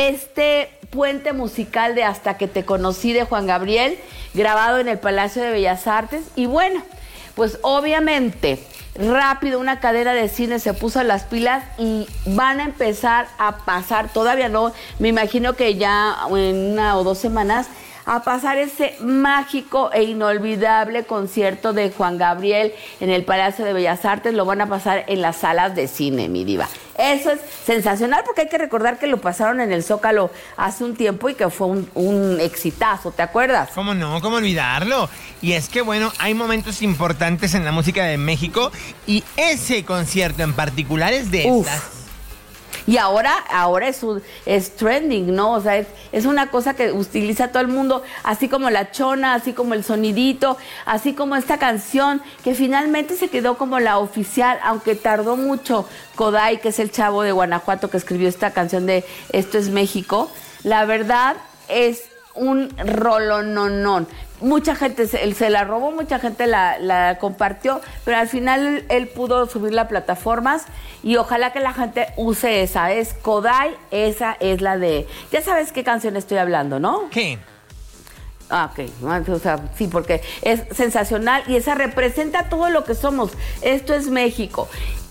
puente musical de Hasta que te conocí de Juan Gabriel, grabado en el Palacio de Bellas Artes. Y bueno, pues obviamente rápido una cadena de cine se puso las pilas y van a empezar a pasar, todavía no, me imagino que ya en 1 o 2 semanas, a pasar ese mágico e inolvidable concierto de Juan Gabriel en el Palacio de Bellas Artes. Lo van a pasar en las salas de cine, mi diva. Eso es sensacional porque hay que recordar que lo pasaron en el Zócalo hace un tiempo y que fue un exitazo, ¿te acuerdas? ¿Cómo no? ¿Cómo olvidarlo? Y es que, bueno, hay momentos importantes en la música de México y ese concierto en particular es de estas. Y ahora es trending, ¿no? O sea, es una cosa que utiliza todo el mundo, así como la chona, así como el sonidito, así como esta canción que finalmente se quedó como la oficial, aunque tardó mucho. Koday, que es el chavo de Guanajuato que escribió esta canción de Esto es México, la verdad es un rolononón. Mucha gente se la robó, mucha gente la compartió, pero al final él pudo subirla a plataformas y ojalá que la gente use esa. Es Koday, esa es la de... Ya sabes qué canción estoy hablando, ¿no? ¿Qué? Ah, ok. O sea, sí, porque es sensacional y esa representa todo lo que somos. Esto es México.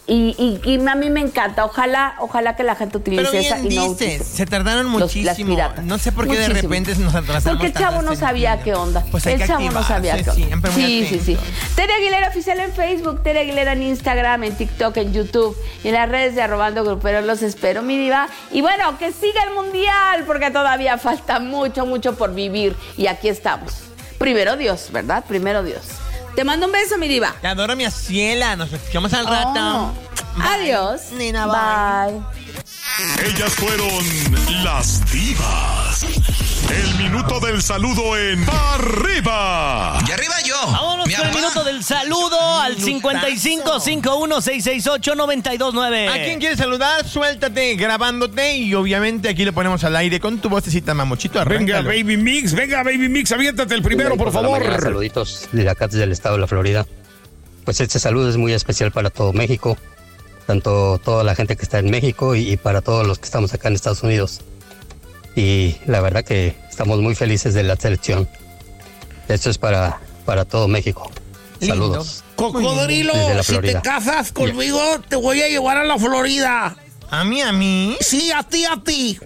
Y a mí me encanta. Ojalá que la gente utilice Pero bien esa y no dices, utilice se tardaron muchísimo. No sé por qué de repente nos atrasamos. Porque el chavo no sabía qué onda. Pues hay el que chavo no sabía qué onda. Sí. Tere Aguilera Oficial en Facebook, Tere Aguilera en Instagram, en TikTok, en YouTube y en las redes de Arrobando Grupero. Los espero, mi diva. Y bueno, que siga el Mundial, porque todavía falta mucho por vivir. Y aquí estamos. Primero Dios, ¿verdad? Primero Dios. Te mando un beso, mi diva. Te adoro, mi Ciela. Nos escuchamos al rato. Bye. Adiós. Nina, bye. Ellas fueron las divas. El minuto del saludo en Arriba. Y arriba yo. Vámonos con el minuto del saludo al 5551-668-929. ¿A quién quieres saludar? Suéltate grabándote y obviamente aquí lo ponemos al aire con tu vocecita, mamuchito. Venga, Baby Mix, aviéntate el primero, por favor. Saluditos de acá desde el estado de la Florida. Pues este saludo es muy especial para todo México, tanto toda la gente que está en México y para todos los que estamos acá en Estados Unidos. Y la verdad que estamos muy felices de la selección. Esto es para todo México. Saludos. Cocodrilo, si te casas conmigo, te voy a llevar a la Florida. ¿A mí? Sí, a ti. Okay.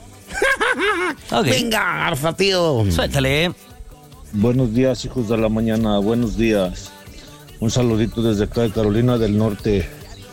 Venga, Arfa, tío. Suéltale. Buenos días, hijos de la mañana. Buenos días. Un saludito desde acá de Carolina del Norte.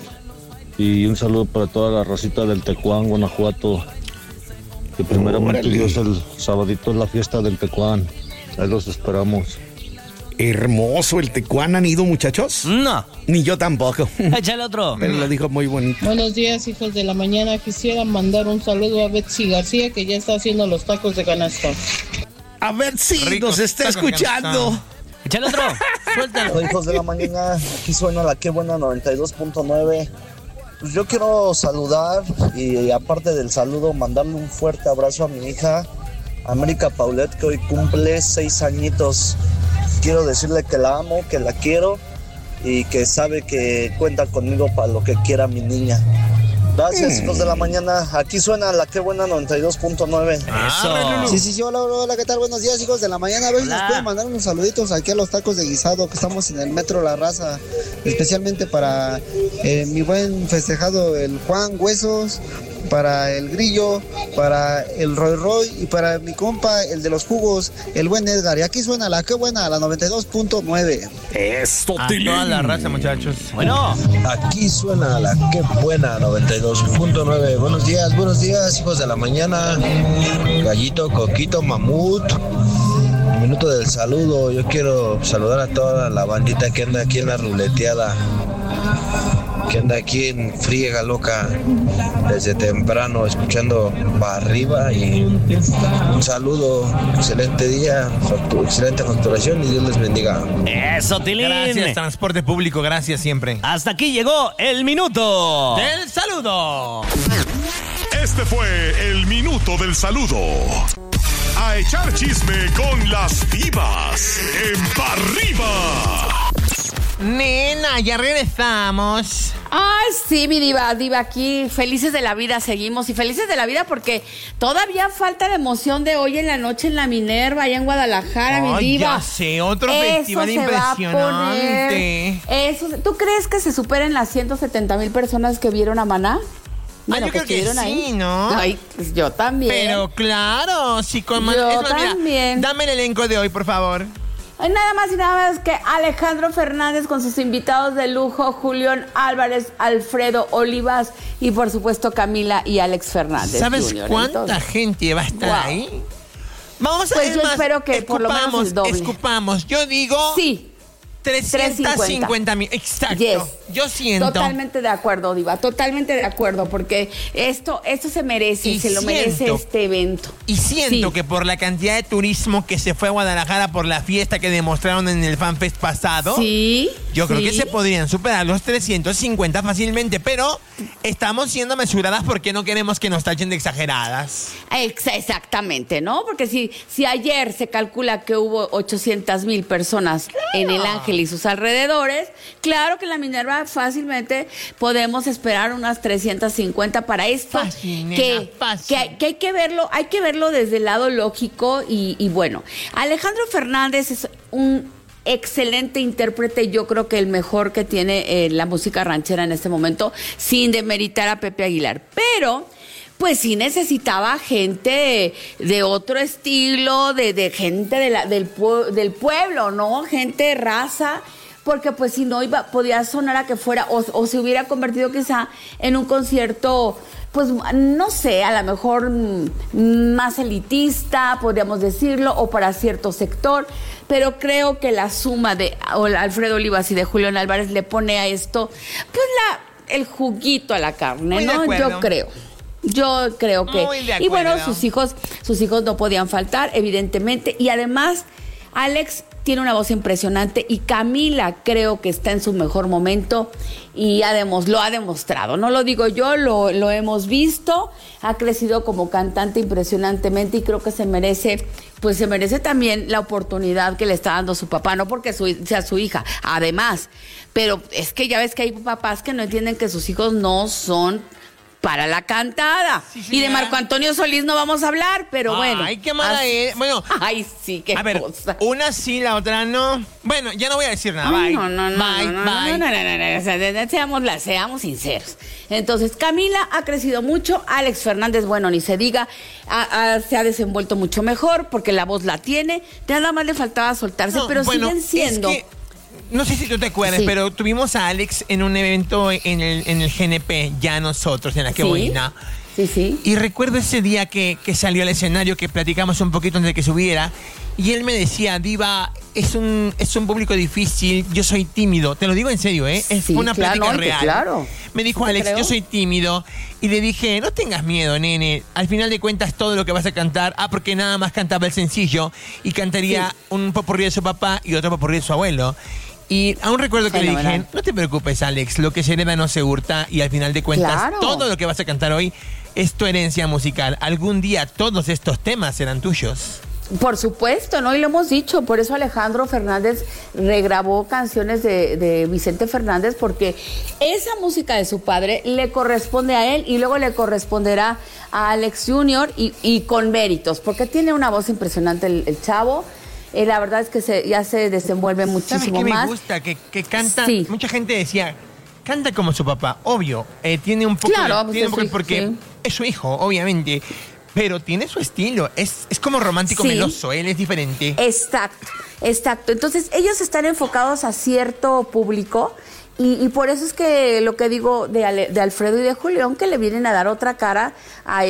Y un saludo para toda la racita del Tecuán, Guanajuato. Que primeramente Dios, el sabadito es la fiesta del Tecuán. Ahí los esperamos. Hermoso el Tecuán. ¿Han ido, muchachos? No. Ni yo tampoco. Échale otro. Pero lo dijo muy bonito. Buenos días, hijos de la mañana. Quisiera mandar un saludo a Betsy García, que ya está haciendo los tacos de canasta. A ver si nos está escuchando. Échale otro. Suéltalo. Hola, hijos de la mañana. Aquí suena la Qué Buena 92.9. Pues yo quiero saludar y aparte del saludo mandarle un fuerte abrazo a mi hija América Paulette, que hoy cumple 6 añitos. Quiero decirle que la amo, que la quiero y que sabe que cuenta conmigo para lo que quiera mi niña. Gracias, hijos de la mañana. Aquí suena la Qué Buena 92.9. Eso. Sí, hola, ¿qué tal? Buenos días, hijos de la mañana. A ver si nos pueden mandar unos saluditos aquí a los tacos de guisado, que estamos en el Metro La Raza, especialmente para mi buen festejado, el Juan Huesos, para el Grillo, para el Roy y para mi compa, el de los jugos, el buen Edgar. Y aquí suena la Qué Buena, la 92.9. Esto, a toda la raza, muchachos. Bueno. Aquí suena la Qué Buena 92.9. Buenos días, hijos de la mañana. Gallito, Coquito, Mamut. Minuto del saludo. Yo quiero saludar a toda la bandita que anda aquí en la ruleteada, que anda aquí en friega loca desde temprano escuchando para arriba. Y un saludo, excelente día, excelente facturación y Dios les bendiga. Eso, Tilín. Gracias, transporte público, gracias siempre. Hasta aquí llegó el minuto del saludo. Este fue el minuto del saludo. A echar chisme con las divas en Pa' Arriba. Nena, ya regresamos. Ay, sí, mi diva, aquí, felices de la vida, seguimos. Y felices de la vida porque todavía falta la emoción de hoy en la noche en la Minerva, allá en Guadalajara, mi diva. Ya sé, otro festival impresionante. ¿Tú crees que se superen las 170,000 personas que vieron a Maná? Bueno, yo creo que sí, ahí, ¿no? Ay, pues yo también. Pero claro, sí, con Yo también. Mira, dame el elenco de hoy, por favor. Nada más y nada menos que Alejandro Fernández con sus invitados de lujo, Julián Álvarez, Alfredo Olivas y por supuesto Camila y Alex Fernández. ¿Sabes Jr., cuánta gente va a estar ahí? Vamos a pues yo espero que por lo menos el doble. Escupamos, yo digo... Sí. 350,000, exacto. Yes. Yo siento. Totalmente de acuerdo, diva, totalmente de acuerdo, porque esto se merece, lo merece este evento. Y siento que por la cantidad de turismo que se fue a Guadalajara por la fiesta que demostraron en el FanFest pasado, yo creo que se podrían superar los 350 fácilmente, pero estamos siendo mesuradas porque no queremos que nos tachen de exageradas. Exactamente, ¿no? Porque si ayer se calcula que hubo 800,000 personas en el Ángel y sus alrededores, claro que en la Minerva fácilmente podemos esperar unas 350 para esto. Fácil, que hay que verlo desde el lado lógico y bueno. Alejandro Fernández es un excelente intérprete, yo creo que el mejor que tiene la música ranchera en este momento, sin demeritar a Pepe Aguilar, pero pues sí necesitaba gente de otro estilo, de gente del pueblo, ¿no? Gente de raza, porque pues si no podía sonar a que fuera, o se hubiera convertido quizá en un concierto, pues no sé, a lo mejor más elitista, podríamos decirlo, o para cierto sector, pero creo que la suma de Alfredo Olivas y de Julián Álvarez le pone a esto, pues el juguito a la carne, ¿no? Yo creo que... Y bueno, sus hijos no podían faltar, evidentemente, y además Alex tiene una voz impresionante y Camila creo que está en su mejor momento y lo ha demostrado. No lo digo yo, lo hemos visto, ha crecido como cantante impresionantemente y creo que se merece también la oportunidad que le está dando su papá, no porque sea su hija, además, pero es que ya ves que hay papás que no entienden que sus hijos no son para la cantada. Sí, y de Marco Antonio Solís no vamos a hablar, pero bueno. Ay, qué mala es. Bueno. Ay, sí, qué cosa. Una sí, la otra no. Bueno, ya no voy a decir nada. Ay, bye. No. O sea, seamos sinceros. Entonces, Camila ha crecido mucho. Alex Fernández, bueno, ni se diga, se ha desenvuelto mucho mejor porque la voz la tiene. Nada más le faltaba soltarse, pero siguen siendo... Es que, no sé si tú te acuerdas, pero tuvimos a Alex en un evento en el GNP, ya nosotros, en la que boina. Sí. Y recuerdo ese día que salió al escenario, que platicamos un poquito antes de que subiera, y él me decía, Diva, es un público difícil, yo soy tímido. Te lo digo en serio, ¿eh? Es una plática real. Claro. Me dijo Alex, yo soy tímido. Y le dije, no tengas miedo, nene. Al final de cuentas, todo lo que vas a cantar, porque nada más cantaba el sencillo, y cantaría un popurrí de su papá y otro popurrí de su abuelo. Y aún recuerdo que le dije, no te preocupes, Alex, lo que se hereda no se hurta y al final de cuentas, todo lo que vas a cantar hoy es tu herencia musical. Algún día todos estos temas serán tuyos. Por supuesto, ¿no? Y lo hemos dicho, por eso Alejandro Fernández regrabó canciones de Vicente Fernández, porque esa música de su padre le corresponde a él y luego le corresponderá a Alex Jr. y con méritos, porque tiene una voz impresionante el chavo. La verdad es que ya se desenvuelve muchísimo más. ¿Sabes qué me gusta? Que canta, mucha gente decía, canta como su papá, obvio, tiene un poco, porque es su hijo, obviamente, pero tiene su estilo, es como romántico meloso, él es diferente. Exacto. Entonces ellos están enfocados a cierto público y por eso es que lo que digo de Alfredo y de Julián, que le vienen a dar otra cara a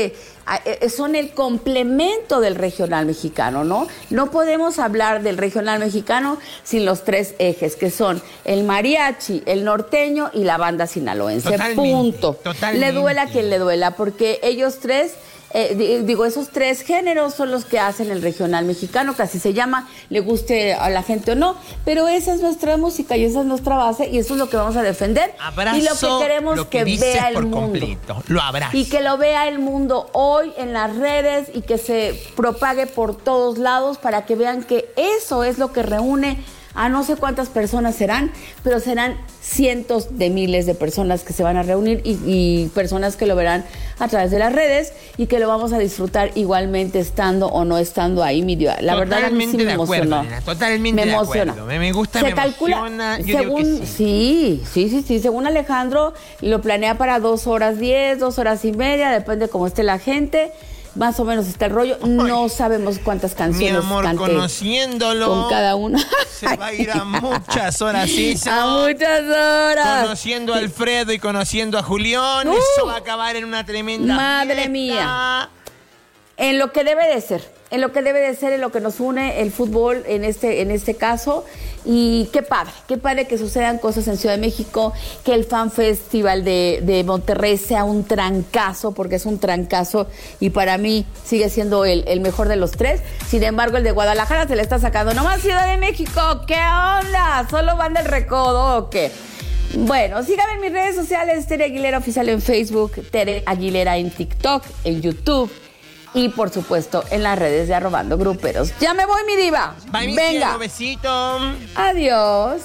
son el complemento del regional mexicano, ¿no? No podemos hablar del regional mexicano sin los tres ejes, que son el mariachi, el norteño y la banda sinaloense. Punto. Le duela a quien le duela, porque ellos tres... esos tres géneros son los que hacen el regional mexicano, que así se llama, le guste a la gente o no, pero esa es nuestra música y esa es nuestra base y eso es lo que vamos a defender. Abrazo y lo que queremos lo que vea el mundo. Completo. Lo abrazo. Y que lo vea el mundo hoy en las redes y que se propague por todos lados para que vean que eso es lo que reúne a no sé cuántas personas serán, pero serán cientos de miles de personas que se van a reunir y personas que lo verán a través de las redes y que lo vamos a disfrutar igualmente estando o no estando ahí, mi Dios. La verdad a mí sí me emocionó. Totalmente de acuerdo. Me gusta, se calcula, emociona. Según, sí, según Alejandro, lo planea para 2 horas 10, 2 horas y media, depende cómo esté la gente. Más o menos está el rollo. No sabemos cuántas canciones mi amor, cante conociéndolo con cada uno. Se va a ir a muchas horas, A muchas horas. Conociendo a Alfredo y conociendo a Julián, eso va a acabar en una tremenda madre fiesta. Mía. En lo que debe de ser. En lo que nos une el fútbol en este caso. Y qué padre que sucedan cosas en Ciudad de México, que el Fan Festival de Monterrey sea un trancazo, porque es un trancazo y para mí sigue siendo el mejor de los tres. Sin embargo, el de Guadalajara se le está sacando nomás Ciudad de México. ¿Qué onda? ¿Solo van del recodo o qué? Bueno, síganme en mis redes sociales, Tere Aguilera Oficial en Facebook, Tere Aguilera en TikTok, en YouTube. Y, por supuesto, en las redes de Arrobando Gruperos. ¡Ya me voy, mi diva! Bye, ¡venga! Un besito. ¡Adiós!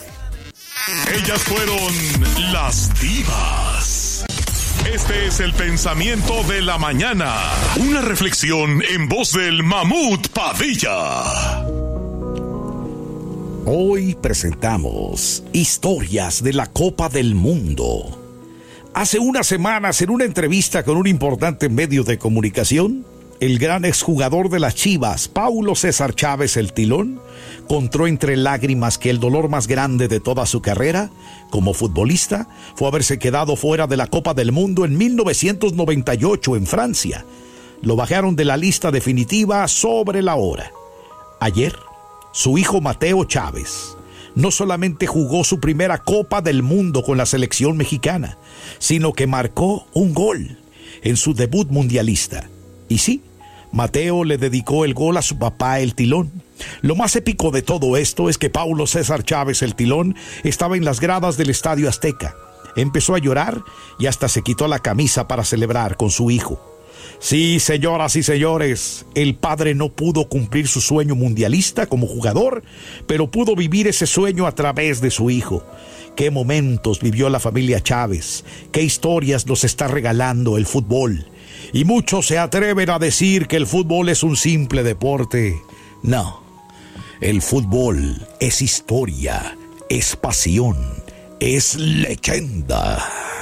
Ellas fueron las divas. Este es el pensamiento de la mañana. Una reflexión en voz del Mamut Padilla. Hoy presentamos Historias de la Copa del Mundo. Hace unas semanas, en una entrevista con un importante medio de comunicación, el gran exjugador de las Chivas, Paulo César Chávez el Tilón, contó entre lágrimas que el dolor más grande de toda su carrera como futbolista fue haberse quedado fuera de la Copa del Mundo en 1998 en Francia. Lo bajaron de la lista definitiva sobre la hora. Ayer, su hijo Mateo Chávez no solamente jugó su primera Copa del Mundo con la selección mexicana, sino que marcó un gol en su debut mundialista. Y sí, Mateo le dedicó el gol a su papá el Tilón. Lo más épico de todo esto es que Paulo César Chávez el Tilón estaba en las gradas del Estadio Azteca. Empezó a llorar y hasta se quitó la camisa para celebrar con su hijo. Sí, señoras y señores, el padre no pudo cumplir su sueño mundialista como jugador, pero pudo vivir ese sueño a través de su hijo. Qué momentos vivió la familia Chávez, qué historias nos está regalando el fútbol. Y muchos se atreven a decir que el fútbol es un simple deporte. No, el fútbol es historia, es pasión, es leyenda.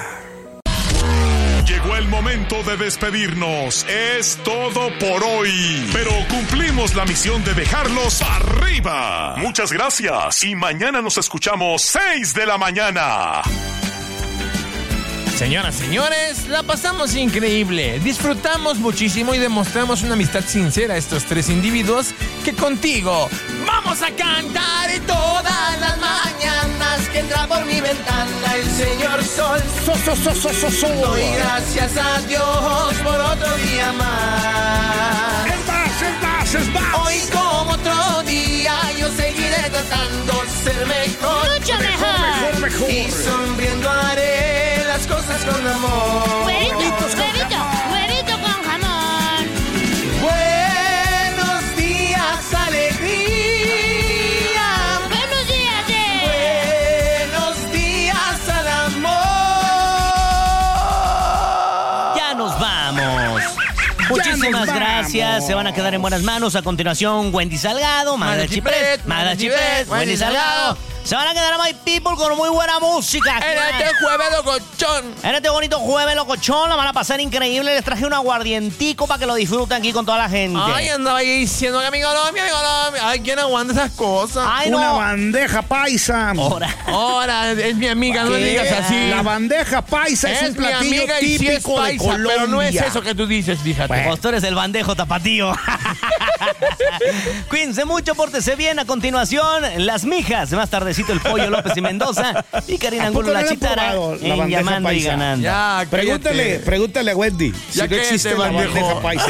Llegó el momento de despedirnos. Es todo por hoy. Pero cumplimos la misión de dejarlos arriba. Muchas gracias. Y mañana nos escuchamos 6 de la mañana. Señoras, señores, la pasamos increíble. Disfrutamos muchísimo y demostramos una amistad sincera a estos tres individuos que contigo vamos a cantar todas las mañanas que entra por mi ventana el señor sol. Doy gracias a Dios por otro día más. Es más. Hoy como otro día yo seguiré tratando de ser mejor. Mucho mejor. Y sonriendo haré las cosas con amor. Huevito con jamón. Buenos días, alegría. Buenos días, Buenos días al amor. Ya nos vamos. Muchísimas gracias. Se van a quedar en buenas manos. A continuación, Wendy Salgado, Magda Chiprés, Wendy Salgado. Se van a quedar a My People con muy buena música. En este jueves locochón. En este bonito jueves locochón la van a pasar increíble. Les traje un aguardientico para que lo disfruten aquí con toda la gente. Ay, andaba ahí diciendo que mi Colombia. Ay, ¿quién aguanta esas cosas? Ay, no. Una bandeja paisa. Ahora, es mi amiga, no le digas así. La bandeja paisa es un platillo mi amiga y sí es típico paisa, de Colombia. pero no es eso que tú dices, fíjate. Pues tú eres el bandejo tapatío. Cuídense mucho, pórtese bien. A continuación, Las Mijas. Más tardecito, el Pollo López y Mendoza. Y Karina Angulo, la Chitara. En Llamando y Ganando. Ya, Pregúntale a Wendy ya si no existe la bandeja paisa.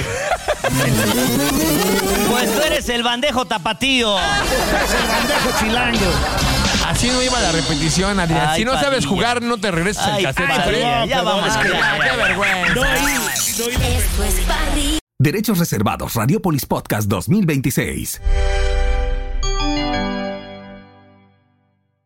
Pues tú eres el bandejo tapatío. Es el bandejo chilango. Así no iba la repetición, Adrián. Ay, si no sabes Padilla. jugar, no te regreses al cassette. Ya vamos. ¡Qué vergüenza! Derechos reservados. Radiopolis Podcast 2026.